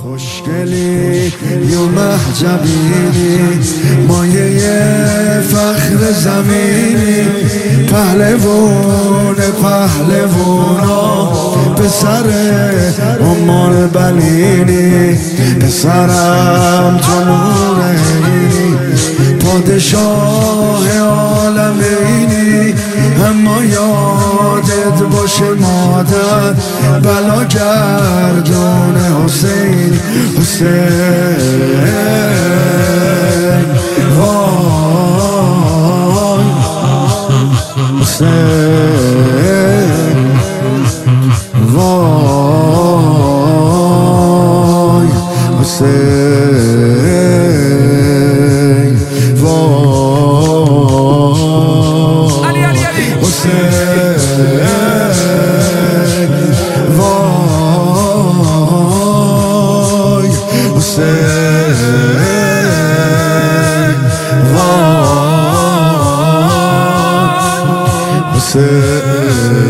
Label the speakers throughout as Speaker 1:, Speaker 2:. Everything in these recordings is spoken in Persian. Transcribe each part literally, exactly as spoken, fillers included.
Speaker 1: خوشگلی و محجبینی، مایه فخر زمینی، پهلوان پهلوانا، پسر ام البنینی، پسرم تو نورینی، پادشاه عالمینی. اما یادت باشه مادر، بلا گردون حسین حسین وای حسین وای حسین وای
Speaker 2: علی علی علی
Speaker 1: حسین وای حسین وای حسین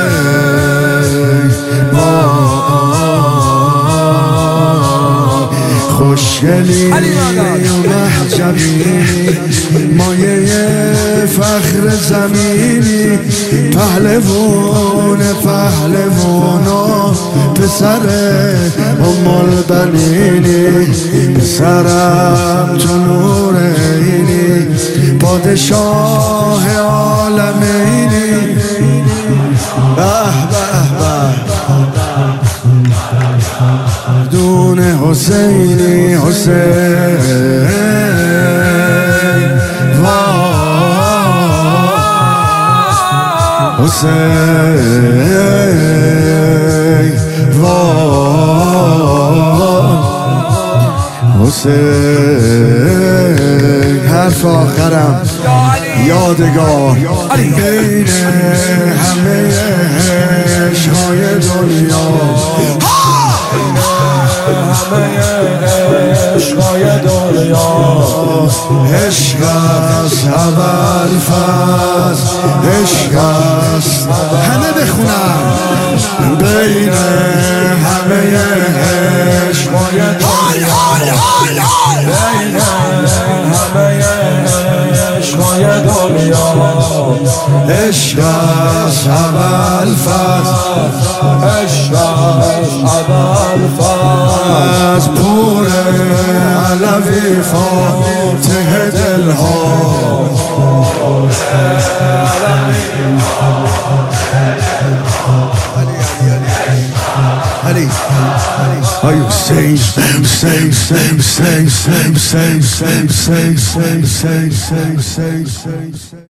Speaker 1: وای خوشگلی و محجبینی، مایه فخر زمینی، پهلوان پهلوانا، پسر ام البنینی، پسرم تو نورینی، پادشاه عالمینی. به به به دون حسینی حسین حسین وای حسین. حرف آخرم یادگار بین همه عشقهای دنیا، همه عشقهای دنیا، عشق است اول فصل، عشق است همه بخونم، بین همه عشقهای دنیا، بین همه عشقهای دنیا، عشق است اول فصل، عشق است اول فصل، پور علوی فاتح دلها. Ali, are you saying, saying, saying, saying, saying, saying, saying, saying, saying, saying, saying, saying, saying, saying.